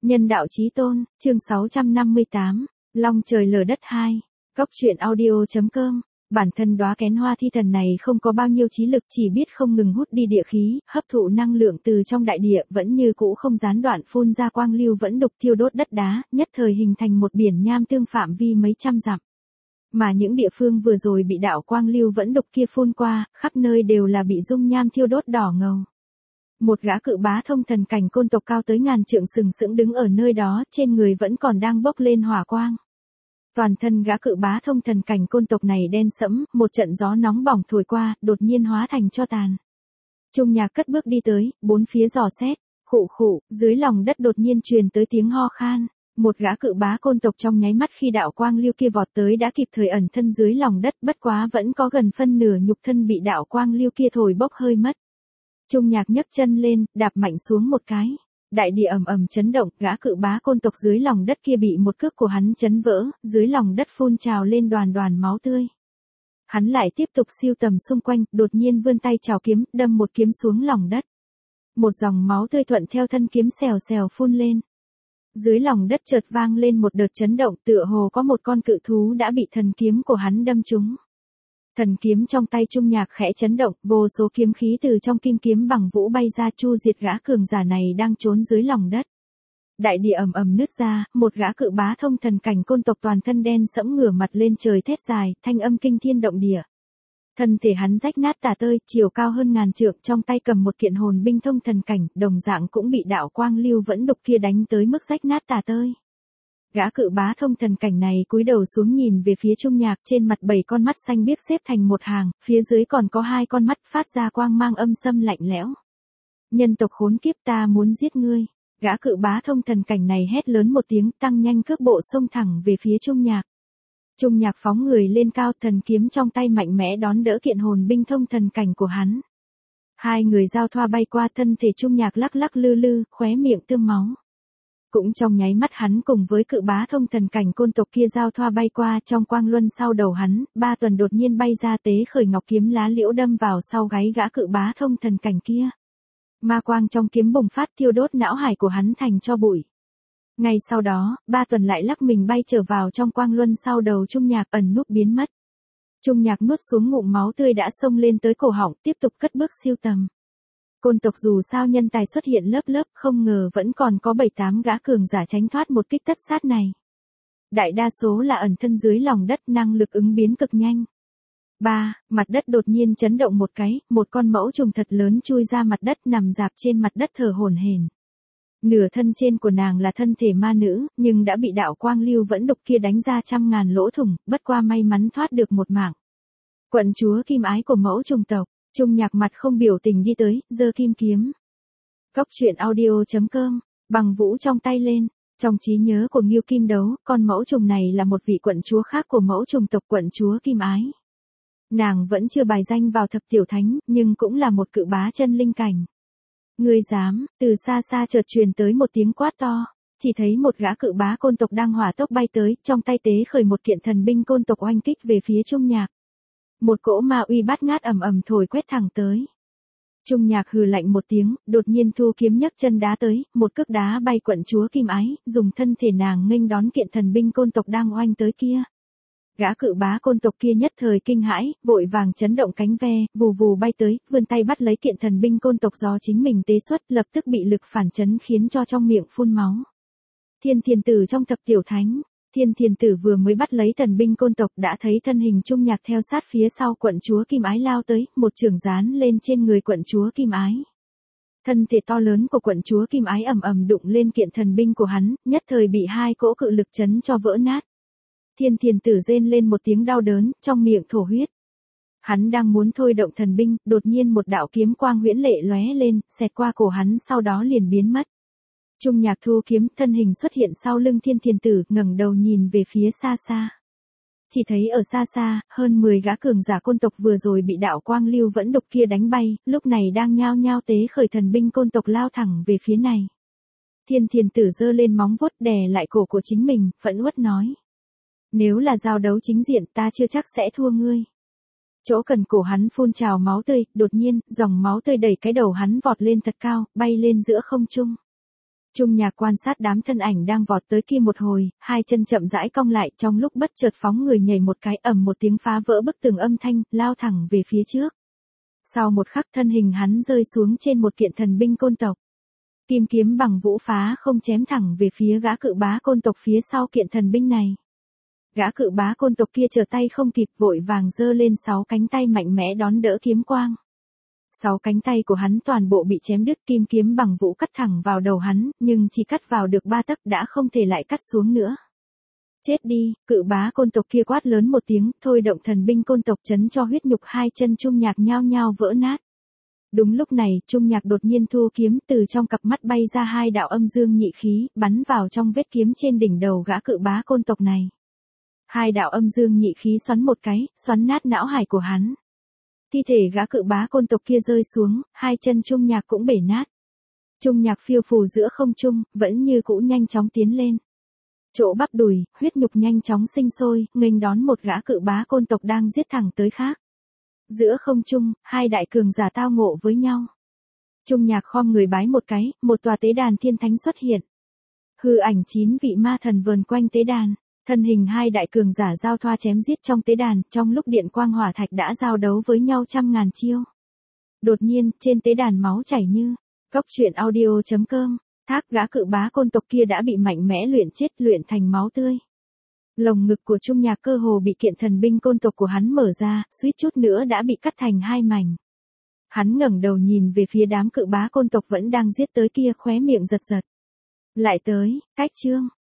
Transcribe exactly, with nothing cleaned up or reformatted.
Nhân đạo chí tôn, chương sáu trăm năm mươi tám, Long trời lở đất hai, Cốc truyện audio.com. Bản thân đóa kén hoa thi thần này không có bao nhiêu trí lực, chỉ biết không ngừng hút đi địa khí, hấp thụ năng lượng từ trong đại địa, vẫn như cũ không gián đoạn phun ra quang lưu vẫn đục thiêu đốt đất đá, nhất thời hình thành một biển nham tương phạm vi mấy trăm dặm. Mà những địa phương vừa rồi bị đạo quang lưu vẫn đục kia phun qua, khắp nơi đều là bị dung nham thiêu đốt đỏ ngầu. Một gã cự bá thông thần cảnh côn tộc cao tới ngàn trượng sừng sững đứng ở nơi đó, trên người vẫn còn đang bốc lên hỏa quang. Toàn thân gã cự bá thông thần cảnh côn tộc này đen sẫm, một trận gió nóng bỏng thổi qua, đột nhiên hóa thành tro tàn. Trung Nhạc cất bước đi tới, bốn phía dò xét, khụ khụ, dưới lòng đất đột nhiên truyền tới tiếng ho khan. Một gã cự bá côn tộc trong nháy mắt khi đạo quang lưu kia vọt tới đã kịp thời ẩn thân dưới lòng đất, bất quá vẫn có gần phân nửa nhục thân bị đạo quang lưu kia thổi bốc hơi mất. Trung Nhạc nhấc chân lên, đạp mạnh xuống một cái. Đại địa ầm ầm chấn động, gã cự bá côn tộc dưới lòng đất kia bị một cước của hắn chấn vỡ, dưới lòng đất phun trào lên đoàn đoàn máu tươi. Hắn lại tiếp tục siêu tầm xung quanh, đột nhiên vươn tay chảo kiếm, đâm một kiếm xuống lòng đất. Một dòng máu tươi thuận theo thân kiếm xèo xèo phun lên. Dưới lòng đất chợt vang lên một đợt chấn động, tựa hồ có một con cự thú đã bị thần kiếm của hắn đâm trúng. Thần kiếm trong tay Trung Nhạc khẽ chấn động, vô số kiếm khí từ trong kim kiếm bằng vũ bay ra chu diệt gã cường giả này đang trốn dưới lòng đất. Đại địa ầm ầm nứt ra, một gã cự bá thông thần cảnh côn tộc toàn thân đen sẫm ngửa mặt lên trời thét dài, thanh âm kinh thiên động địa. Thân thể hắn rách nát tả tơi, chiều cao hơn ngàn trượng, trong tay cầm một kiện hồn binh thông thần cảnh, đồng dạng cũng bị đạo quang lưu vẫn đục kia đánh tới mức rách nát tả tơi. Gã cự bá thông thần cảnh này cúi đầu xuống nhìn về phía Trung Nhạc, trên mặt bảy con mắt xanh biếc xếp thành một hàng, phía dưới còn có hai con mắt phát ra quang mang âm sâm lạnh lẽo. Nhân tộc khốn kiếp, ta muốn giết ngươi. Gã cự bá thông thần cảnh này hét lớn một tiếng, tăng nhanh cước bộ xông thẳng về phía Trung Nhạc. Trung Nhạc phóng người lên cao, thần kiếm trong tay mạnh mẽ đón đỡ kiện hồn binh thông thần cảnh của hắn. Hai người giao thoa bay qua, thân thể Trung Nhạc lắc lắc lư lư, khóe miệng tươm máu. Cũng trong nháy mắt hắn cùng với cự bá thông thần cảnh côn tộc kia giao thoa bay qua, trong quang luân sau đầu hắn, ba tuần đột nhiên bay ra tế khởi ngọc kiếm lá liễu đâm vào sau gáy gã cự bá thông thần cảnh kia. Ma quang trong kiếm bùng phát thiêu đốt não hải của hắn thành tro bụi. Ngay sau đó, ba tuần lại lắc mình bay trở vào trong quang luân sau đầu Trung Nhạc, ẩn núp biến mất. Trung Nhạc nuốt xuống ngụm máu tươi đã xông lên tới cổ họng, tiếp tục cất bước siêu tầm. Côn tộc dù sao nhân tài xuất hiện lớp lớp, không ngờ vẫn còn có bảy tám gã cường giả tránh thoát một kích tất sát này. Đại đa số là ẩn thân dưới lòng đất, năng lực ứng biến cực nhanh. ba. Mặt đất đột nhiên chấn động một cái, một con mẫu trùng thật lớn chui ra mặt đất, nằm rạp trên mặt đất thở hổn hển. Nửa thân trên của nàng là thân thể ma nữ, nhưng đã bị đạo quang lưu vẫn đục kia đánh ra trăm ngàn lỗ thủng, bất qua may mắn thoát được một mạng. Quận chúa kim ái của mẫu trùng tộc. Trung Nhạc mặt không biểu tình đi tới, giơ kim kiếm. Cốc truyện audio.com, bằng vũ trong tay lên. Trong trí nhớ của Ngưu Kim Đấu, con mẫu trùng này là một vị quận chúa khác của mẫu trùng tộc quận chúa Kim Ái. Nàng vẫn chưa bài danh vào thập tiểu thánh, nhưng cũng là một cự bá chân linh cảnh. Ngươi dám? Từ xa xa chợt truyền tới một tiếng quát to. Chỉ thấy một gã cự bá côn tộc đang hỏa tốc bay tới, trong tay tế khởi một kiện thần binh côn tộc oanh kích về phía Trung Nhạc. Một cỗ ma uy bát ngát ầm ầm thổi quét thẳng tới. Trung Nhạc hừ lạnh một tiếng, đột nhiên thu kiếm nhấc chân đá tới, một cước đá bay quận chúa Kim Ái, dùng thân thể nàng nghênh đón kiện thần binh côn tộc đang oanh tới kia. Gã cự bá côn tộc kia nhất thời kinh hãi, vội vàng chấn động cánh ve, vù vù bay tới, vươn tay bắt lấy kiện thần binh côn tộc do chính mình tế xuất, lập tức bị lực phản chấn khiến cho trong miệng phun máu. Thiên Thiền Tử trong thập tiểu thánh. Thiên Thiền Tử vừa mới bắt lấy thần binh côn tộc đã thấy thân hình Trung Nhạc theo sát phía sau quận chúa Kim Ái lao tới, một chưởng dán lên trên người quận chúa Kim Ái. Thân thể to lớn của quận chúa Kim Ái ầm ầm đụng lên kiện thần binh của hắn, nhất thời bị hai cỗ cự lực chấn cho vỡ nát. Thiên Thiền Tử rên lên một tiếng đau đớn, trong miệng thổ huyết. Hắn đang muốn thôi động thần binh, đột nhiên một đạo kiếm quang huyễn lệ lóe lên, xẹt qua cổ hắn sau đó liền biến mất. Trung Nhạc thu kiếm, thân hình xuất hiện sau lưng Thiên Thiền Tử, ngẩng đầu nhìn về phía xa xa. Chỉ thấy ở xa xa, hơn mười gã cường giả côn tộc vừa rồi bị đạo quang lưu vẫn đục kia đánh bay, lúc này đang nhao nhao tế khởi thần binh côn tộc lao thẳng về phía này. Thiên Thiền Tử giơ lên móng vuốt đè lại cổ của chính mình, phẫn uất nói. Nếu là giao đấu chính diện ta chưa chắc sẽ thua ngươi. Chỗ cần cổ hắn phun trào máu tươi, đột nhiên, dòng máu tươi đẩy cái đầu hắn vọt lên thật cao, bay lên giữa không trung. Trung Nhạc quan sát đám thân ảnh đang vọt tới kia một hồi, hai chân chậm rãi cong lại, trong lúc bất chợt phóng người nhảy một cái, ầm một tiếng phá vỡ bức tường âm thanh, lao thẳng về phía trước. Sau một khắc thân hình hắn rơi xuống trên một kiện thần binh côn tộc. Kim kiếm bằng vũ phá không chém thẳng về phía gã cự bá côn tộc phía sau kiện thần binh này. Gã cự bá côn tộc kia trở tay không kịp, vội vàng giơ lên sáu cánh tay mạnh mẽ đón đỡ kiếm quang. Sáu cánh tay của hắn toàn bộ bị chém đứt, kim kiếm bằng vũ cắt thẳng vào đầu hắn, nhưng chỉ cắt vào được ba tấc đã không thể lại cắt xuống nữa. Chết đi, cự bá côn tộc kia quát lớn một tiếng, thôi động thần binh côn tộc chấn cho huyết nhục hai chân Trung Nhạc nhao nhao vỡ nát. Đúng lúc này, Trung Nhạc đột nhiên thu kiếm, từ trong cặp mắt bay ra hai đạo âm dương nhị khí, bắn vào trong vết kiếm trên đỉnh đầu gã cự bá côn tộc này. Hai đạo âm dương nhị khí xoắn một cái, xoắn nát não hải của hắn. Thi thể gã cự bá côn tộc kia rơi xuống, hai chân Trung Nhạc cũng bể nát. Trung Nhạc phiêu phù giữa không trung, vẫn như cũ nhanh chóng tiến lên. Chỗ bắp đùi, huyết nhục nhanh chóng sinh sôi, nghênh đón một gã cự bá côn tộc đang giết thẳng tới khác. Giữa không trung, hai đại cường giả tao ngộ với nhau. Trung Nhạc khom người bái một cái, một tòa tế đàn thiên thánh xuất hiện. Hư ảnh chín vị ma thần vờn quanh tế đàn. Thân hình hai đại cường giả giao thoa chém giết trong tế đàn, trong lúc điện quang hỏa thạch đã giao đấu với nhau trăm ngàn chiêu. Đột nhiên, trên tế đàn máu chảy như, cốc truyện audio chấm com, thác gã cự bá côn tộc kia đã bị mạnh mẽ luyện chết, luyện thành máu tươi. Lồng ngực của Trung Nhạc cơ hồ bị kiện thần binh côn tộc của hắn mở ra, suýt chút nữa đã bị cắt thành hai mảnh. Hắn ngẩng đầu nhìn về phía đám cự bá côn tộc vẫn đang giết tới kia, khóe miệng giật giật. Lại tới, cách chương.